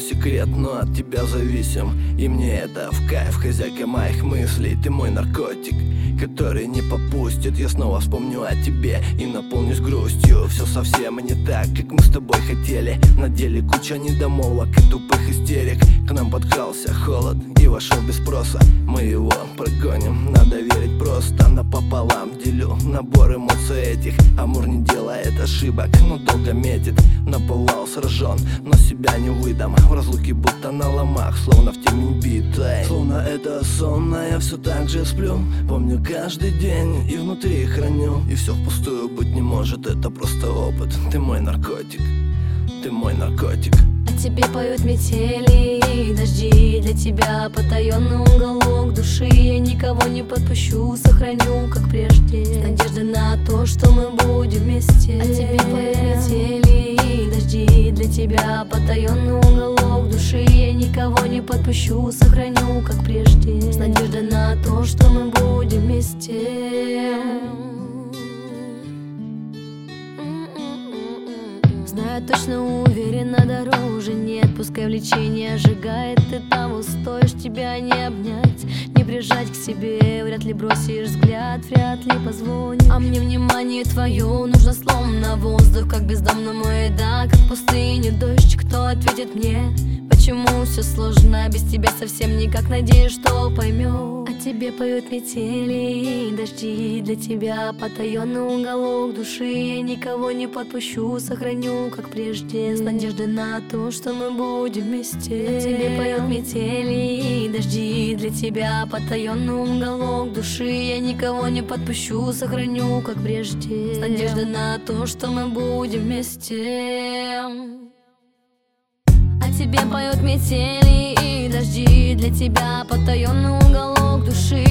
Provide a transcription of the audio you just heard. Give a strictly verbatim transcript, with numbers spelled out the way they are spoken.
секрет, но от тебя зависим. И мне это в кайф, хозяйка моих мыслей. Ты мой наркотик, который не попустит. Я снова вспомню о тебе и наполнюсь грустью. Все совсем не так, как мы с тобой хотели. На деле куча недомолвок и тупых истерик. К нам подкрался холод и вошел без спроса. Мы его прогоним, надо верить просто. Напополам делю набор эмоций этих. Амур не делает ошибок, но долго метит. Наповал сражен, но себя не выдам. В разлуке будто на ломах, словно в теме битой. Словно это сон, а я все так же сплю. Помню каждый день и внутри храню. И все впустую быть не может, это просто опыт. Ты мой наркотик, ты мой наркотик. О тебе поют метели и дожди. Для тебя потаенный уголок души. Я никого не подпущу, сохраню, как прежде, с надеждой на то, что мы будем вместе. О тебе поют метели и дожди. Для тебя потаенный уголок души. Я никого не подпущу, сохраню, как прежде, с надеждой на то, что мы будем вместе. Знаю, точно уверена, дороже нет. Пускай влечение сжигает, ты того стоишь. Тебя не обнять, не прижать к себе. Вряд ли бросишь взгляд, вряд ли позвонишь. А мне внимание твое нужно словно воздух, как бездомному еда, как в пустыне дождь. Кто ответит мне, почему все сложно без тебя совсем никак? Надеюсь, что поймешь. О тебе поют метели и дожди. Для тебя потаенный уголок души. Я никого не подпущу, сохраню, как прежде, с надеждой на то, что мы будем вместе. О тебе поют метели и дожди. Для тебя потаенный уголок души. Я никого не подпущу, сохраню, как прежде, с надеждой на то, что мы будем вместе. О тебе поют метели и дожди. Для тебя потаенный уголок души.